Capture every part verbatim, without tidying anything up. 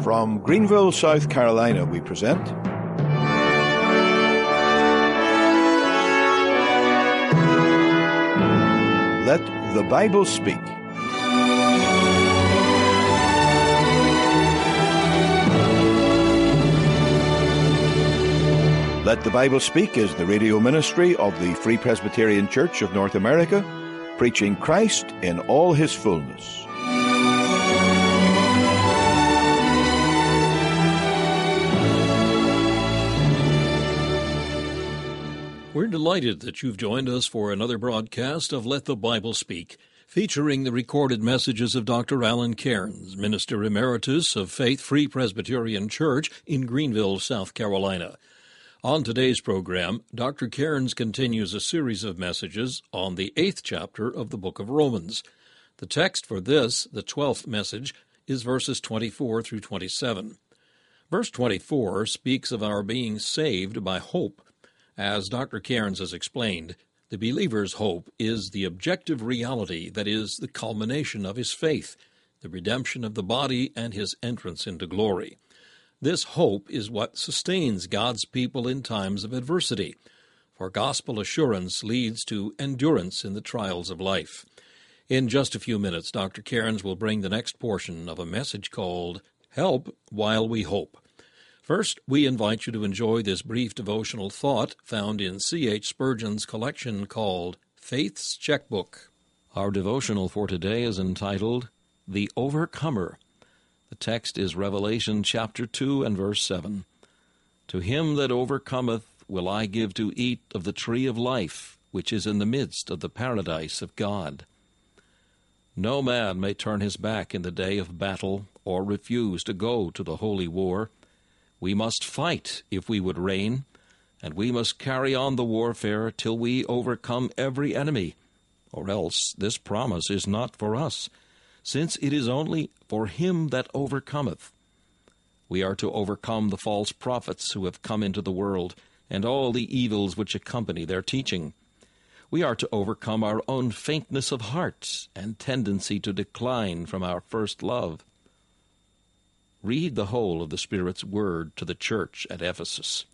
From Greenville, South Carolina, we present Let the Bible Speak. Let the Bible Speak is the radio ministry of the Free Presbyterian Church of North America, preaching Christ in all his fullness. We're delighted that you've joined us for another broadcast of Let the Bible Speak, featuring the recorded messages of Doctor Alan Cairns, Minister Emeritus of Faith Free Presbyterian Church in Greenville, South Carolina. On today's program, Doctor Cairns continues a series of messages on the eighth chapter of the book of Romans. The text for this, the twelfth message, is verses twenty-four through twenty-seven. Verse twenty-four speaks of our being saved by hope. As Doctor Cairns has explained, the believer's hope is the objective reality that is the culmination of his faith, the redemption of the body, and his entrance into glory. This hope is what sustains God's people in times of adversity, for gospel assurance leads to endurance in the trials of life. In just a few minutes, Doctor Cairns will bring the next portion of a message called Help While We Hope. First, we invite you to enjoy this brief devotional thought found in C H Spurgeon's collection called Faith's Checkbook. Our devotional for today is entitled, The Overcomer. The text is Revelation chapter two and verse seven. To him that overcometh will I give to eat of the tree of life, which is in the midst of the paradise of God. No man may turn his back in the day of battle, or refuse to go to the holy war. We must fight if we would reign, and we must carry on the warfare till we overcome every enemy, or else this promise is not for us, since it is only for him that overcometh. We are to overcome the false prophets who have come into the world, and all the evils which accompany their teaching. We are to overcome our own faintness of heart and tendency to decline from our first love. Read the whole of the Spirit's word to the church at Ephesus.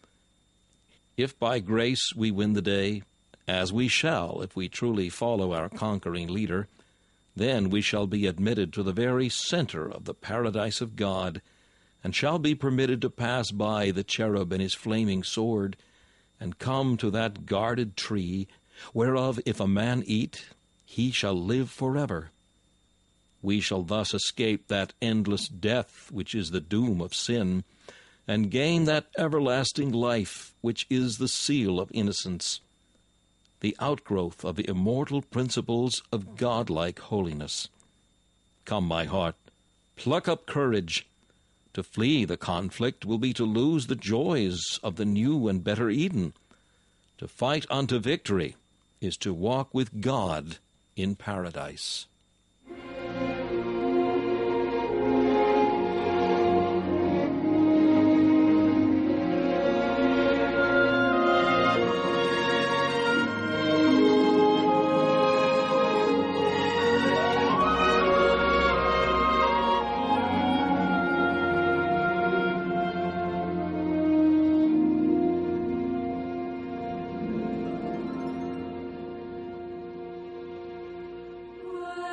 If by grace we win the day, as we shall if we truly follow our conquering leader, then we shall be admitted to the very center of the paradise of God, and shall be permitted to pass by the cherub and his flaming sword, and come to that guarded tree, whereof if a man eat, he shall live forever. We shall thus escape that endless death which is the doom of sin, and gain that everlasting life which is the seal of innocence, the outgrowth of the immortal principles of godlike holiness. Come, my heart, pluck up courage. To flee the conflict will be to lose the joys of the new and better Eden. To fight unto victory is to walk with God in paradise. What?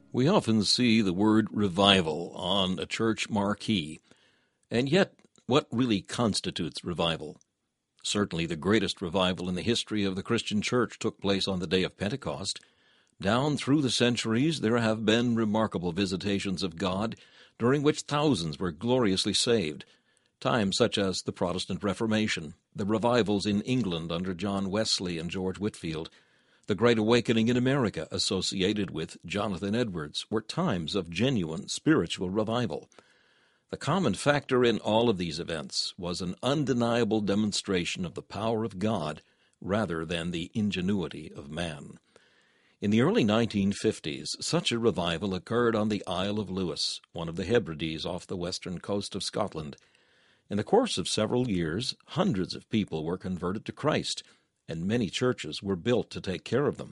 We often see the word revival on a church marquee, and yet what really constitutes revival? Certainly the greatest revival in the history of the Christian church took place on the day of Pentecost. Down through the centuries there have been remarkable visitations of God, during which thousands were gloriously saved. Times such as the Protestant Reformation, the revivals in England under John Wesley and George Whitefield, the Great Awakening in America associated with Jonathan Edwards were times of genuine spiritual revival. The common factor in all of these events was an undeniable demonstration of the power of God rather than the ingenuity of man. In the early nineteen fifties, such a revival occurred on the Isle of Lewis, one of the Hebrides off the western coast of Scotland. In the course of several years, hundreds of people were converted to Christ, and many churches were built to take care of them.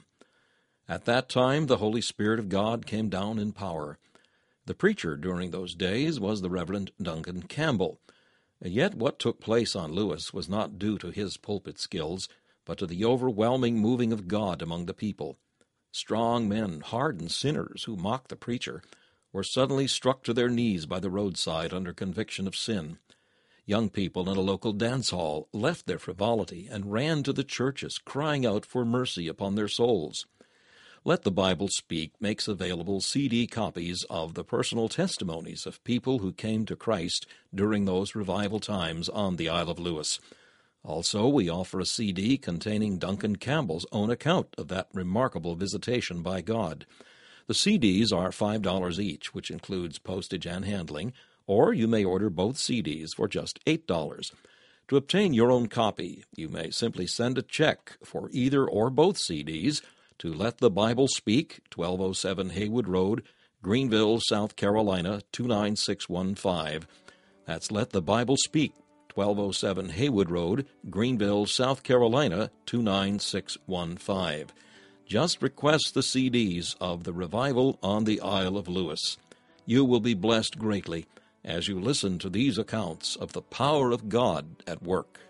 At that time, the Holy Spirit of God came down in power. The preacher during those days was the Reverend Duncan Campbell. And yet what took place on Lewis was not due to his pulpit skills, but to the overwhelming moving of God among the people. Strong men, hardened sinners who mocked the preacher, were suddenly struck to their knees by the roadside under conviction of sin. Young people in a local dance hall left their frivolity and ran to the churches, crying out for mercy upon their souls. Let the Bible Speak makes available C D copies of the personal testimonies of people who came to Christ during those revival times on the Isle of Lewis. Also, we offer a C D containing Duncan Campbell's own account of that remarkable visitation by God. The C Ds are five dollars each, which includes postage and handling, or you may order both C Ds for just eight dollars. To obtain your own copy, you may simply send a check for either or both C Ds to Let the Bible Speak, twelve oh seven Haywood Road, Greenville, South Carolina, two nine six one five. That's Let the Bible Speak, twelve oh seven Haywood Road, Greenville, South Carolina, two nine six one five. Just request the C Ds of the Revival on the Isle of Lewis. You will be blessed greatly as you listen to these accounts of the power of God at work.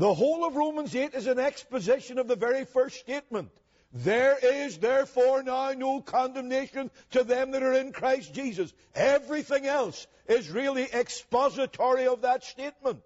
The whole of Romans eight is an exposition of the very first statement. There is therefore now no condemnation to them that are in Christ Jesus. Everything else is really expository of that statement.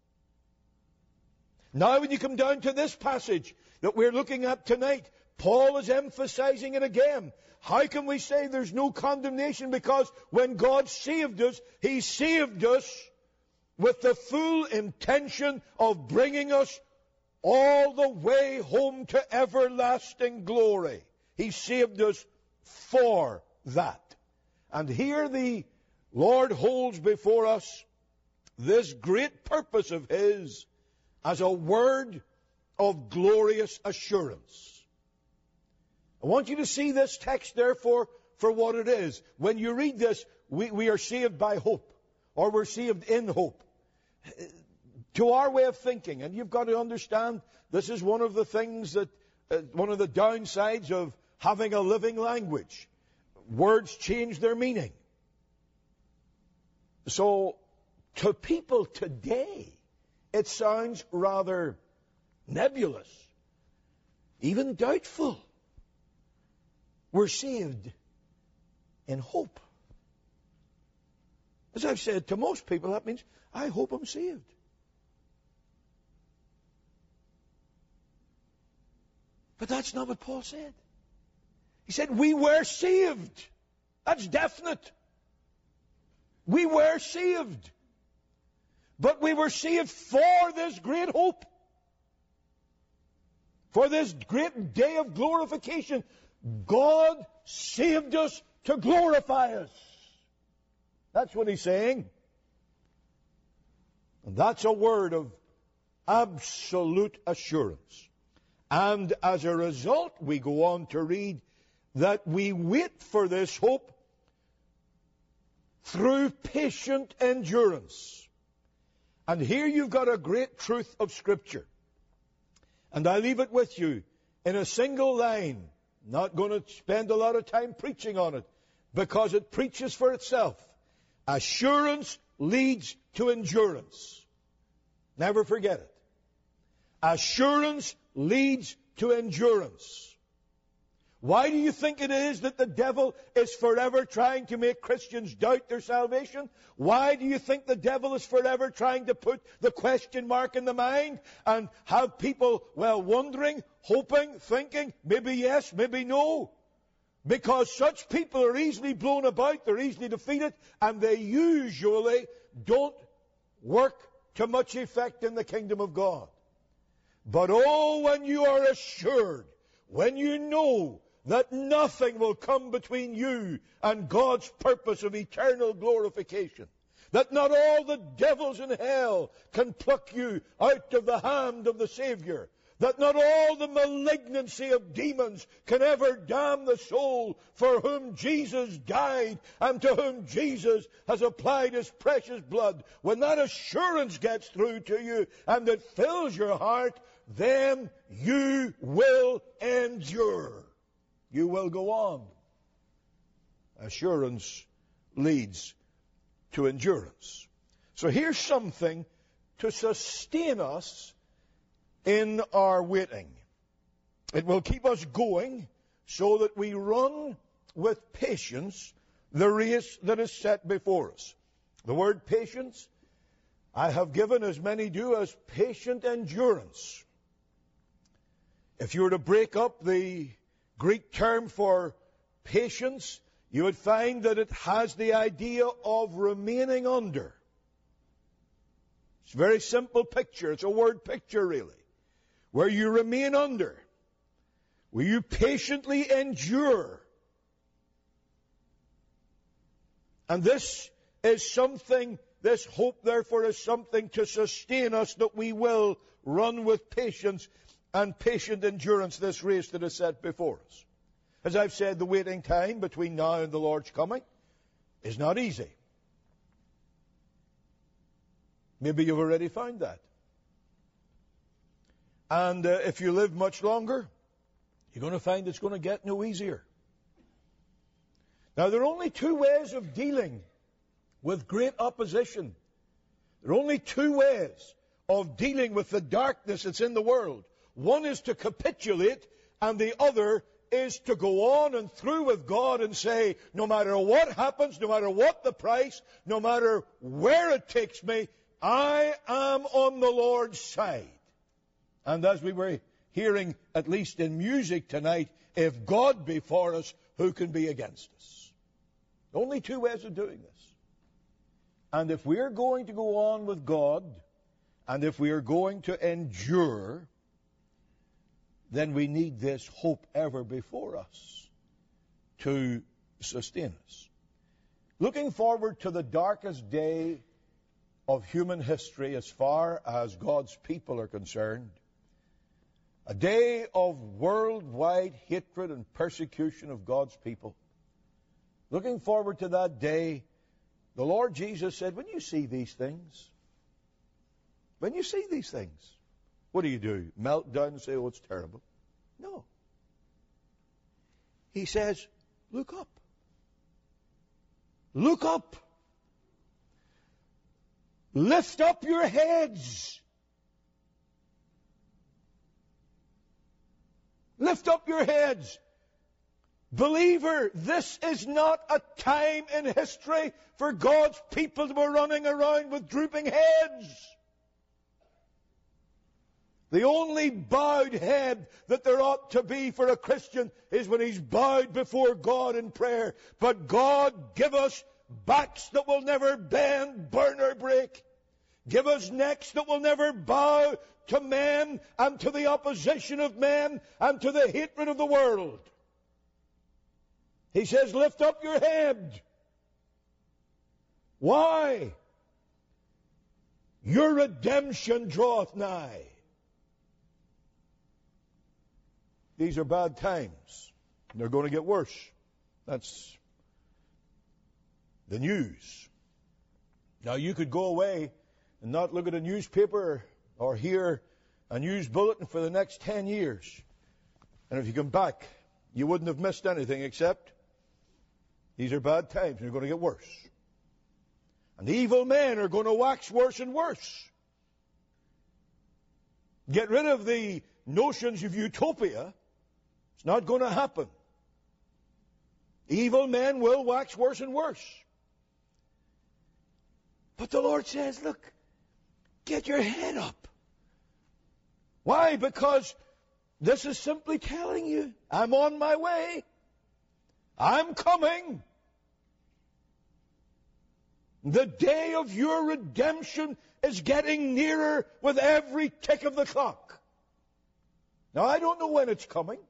Now when you come down to this passage that we're looking at tonight, Paul is emphasizing it again. How can we say there's no condemnation? Because when God saved us, He saved us with the full intention of bringing us all the way home to everlasting glory. He saved us for that. And here the Lord holds before us this great purpose of His as a word of glorious assurance. I want you to see this text, therefore, for what it is. When you read this, we, we are saved by hope, or we're saved in hope. To our way of thinking, and you've got to understand, this is one of the things that, uh, one of the downsides of having a living language. Words change their meaning. So, to people today, it sounds rather nebulous, even doubtful. We're saved in hope. As I've said, to most people that means, I hope I'm saved. But that's not what Paul said. He said, we were saved. That's definite. We were saved. But we were saved for this great hope. For this great day of glorification. God saved us to glorify us. That's what he's saying. And that's a word of absolute assurance. And as a result, we go on to read that we wait for this hope through patient endurance. And here you've got a great truth of Scripture. And I leave it with you in a single line. Not going to spend a lot of time preaching on it, because it preaches for itself. Assurance leads to endurance. Never forget it. Assurance leads to endurance. Why do you think it is that the devil is forever trying to make Christians doubt their salvation? Why do you think the devil is forever trying to put the question mark in the mind and have people, well, wondering, hoping, thinking, maybe yes, maybe no? Because such people are easily blown about, they're easily defeated, and they usually don't work to much effect in the kingdom of God. But oh, when you are assured, when you know that nothing will come between you and God's purpose of eternal glorification, that not all the devils in hell can pluck you out of the hand of the Savior, that not all the malignancy of demons can ever damn the soul for whom Jesus died and to whom Jesus has applied His precious blood. When that assurance gets through to you and it fills your heart, then you will endure. You will go on. Assurance leads to endurance. So here's something to sustain us in our waiting. It will keep us going so that we run with patience the race that is set before us. The word patience, I have given, as many do, as patient endurance. If you were to break up the Greek term for patience, you would find that it has the idea of remaining under. It's a very simple picture. It's a word picture, really. Where you remain under. Where you patiently endure. And this is something, this hope, therefore, is something to sustain us, that we will run with patience and patient endurance this race that is set before us. As I've said, the waiting time between now and the Lord's coming is not easy. Maybe you've already found that. And uh, if you live much longer, you're going to find it's going to get no easier. Now, there are only two ways of dealing with great opposition. There are only two ways of dealing with the darkness that's in the world. One is to capitulate, and the other is to go on and through with God and say, no matter what happens, no matter what the price, no matter where it takes me, I am on the Lord's side. And as we were hearing, at least in music tonight, if God be for us, who can be against us? Only two ways of doing this. And if we're going to go on with God, and if we are going to endure, then we need this hope ever before us to sustain us. Looking forward to the darkest day of human history as far as God's people are concerned, a day of worldwide hatred and persecution of God's people. Looking forward to that day, the Lord Jesus said, when you see these things, when you see these things, what do you do? Melt down and say, oh, it's terrible? No. He says, look up. Look up. Lift up your heads. Lift up your heads. Believer, this is not a time in history for God's people to be running around with drooping heads. The only bowed head that there ought to be for a Christian is when he's bowed before God in prayer. But God, give us backs that will never bend, burn, or break. Give us necks that will never bow to men and to the opposition of men and to the hatred of the world. He says, lift up your head. Why? Your redemption draweth nigh. These are bad times. They're going to get worse. That's the news. Now, you could go away and not look at a newspaper or hear a news bulletin for the next ten years. And if you come back, you wouldn't have missed anything except these are bad times and they're going to get worse. And the evil men are going to wax worse and worse. Get rid of the notions of utopia. It's not going to happen. Evil men will wax worse and worse. But the Lord says, look, get your head up. Why? Because this is simply telling you, I'm on my way. I'm coming. The day of your redemption is getting nearer with every tick of the clock. Now, I don't know when it's coming.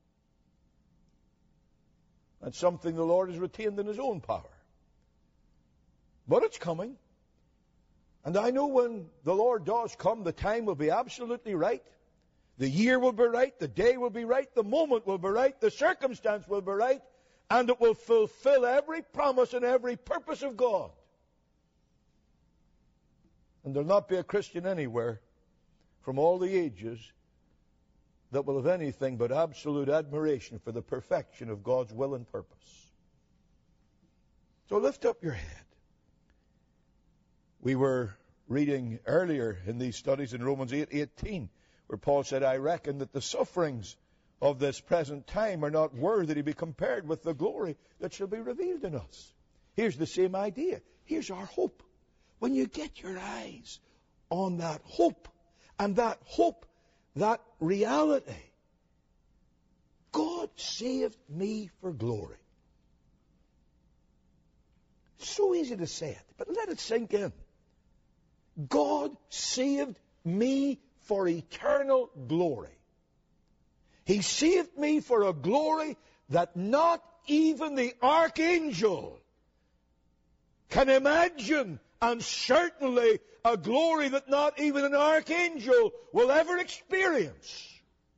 That's something the Lord has retained in His own power. But it's coming. And I know when the Lord does come, the time will be absolutely right. The year will be right. The day will be right. The moment will be right. The circumstance will be right. And it will fulfill every promise and every purpose of God. And there will not be a Christian anywhere from all the ages that will have anything but absolute admiration for the perfection of God's will and purpose. So lift up your head. We were reading earlier in these studies in Romans eight eighteen, where Paul said, I reckon that the sufferings of this present time are not worthy to be compared with the glory that shall be revealed in us. Here's the same idea. Here's our hope. When you get your eyes on that hope, and that hope, that reality, God saved me for glory. So easy to say it, but let it sink in. God saved me for eternal glory. He saved me for a glory that not even the archangel can imagine, and certainly a glory that not even an archangel will ever experience.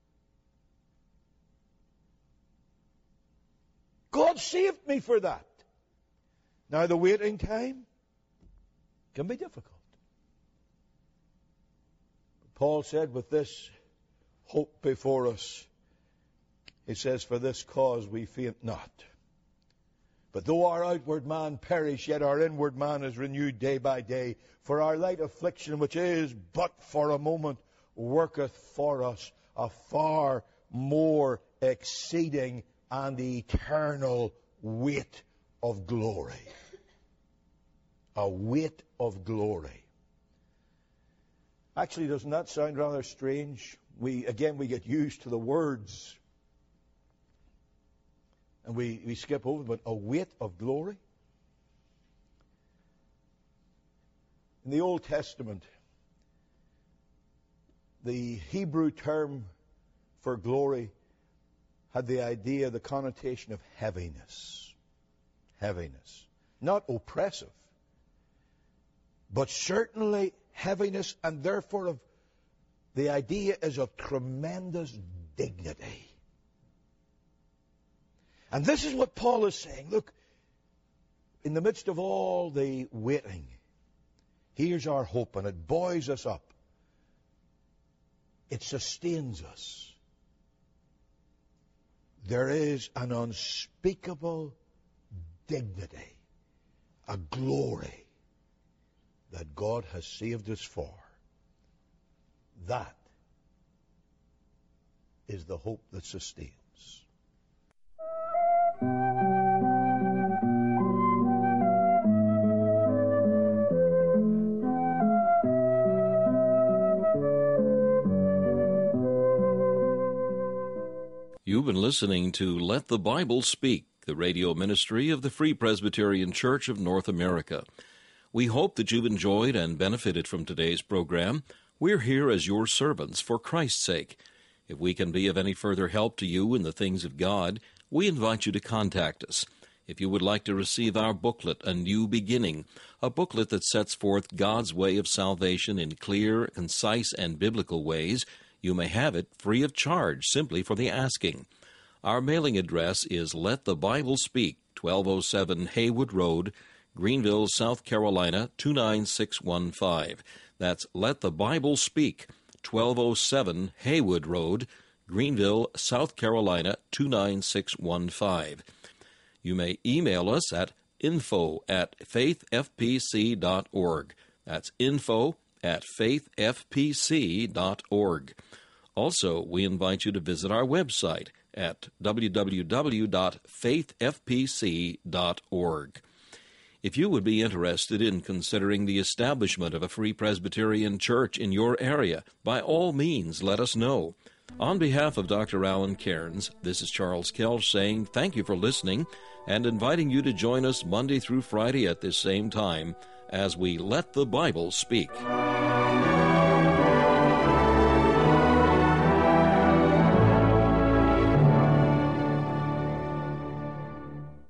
God saved me for that. Now the waiting time can be difficult. Paul said, with this hope before us, he says, for this cause we faint not, But though our outward man perish, yet our inward man is renewed day by day. For our light affliction, which is but for a moment, worketh for us a far more exceeding and eternal weight of glory. A weight of glory. Actually, doesn't that sound rather strange? We, again, we get used to the words. And we, we skip over, but a weight of glory. In the Old Testament, the Hebrew term for glory had the idea, the connotation of heaviness. Heaviness. Not oppressive, but certainly heaviness, and therefore of the idea is of tremendous dignity. And this is what Paul is saying. Look, in the midst of all the waiting, here's our hope, and it buoys us up. It sustains us. There is an unspeakable dignity, a glory that God has saved us for. That is the hope that sustains. You've been listening to Let the Bible Speak, the radio ministry of the Free Presbyterian Church of North America. We hope that you've enjoyed and benefited from today's program. We're here as your servants for Christ's sake. If we can be of any further help to you in the things of God, we invite you to contact us. If you would like to receive our booklet, A New Beginning, a booklet that sets forth God's way of salvation in clear, concise, and biblical ways, you may have it free of charge simply for the asking. Our mailing address is Let the Bible Speak, twelve oh seven Haywood Road, Greenville, South Carolina, two nine six one five. That's Let the Bible Speak, twelve oh seven Haywood Road, Greenville, South Carolina, two nine six one five. You may email us at info at faith f p c dot org. That's info at faith f p c dot org. Also, we invite you to visit our website at w w w dot faith f p c dot org. If you would be interested in considering the establishment of a Free Presbyterian Church in your area, by all means let us know. On behalf of Doctor Alan Cairns, this is Charles Kelch saying thank you for listening and inviting you to join us Monday through Friday at this same time as we Let the Bible Speak.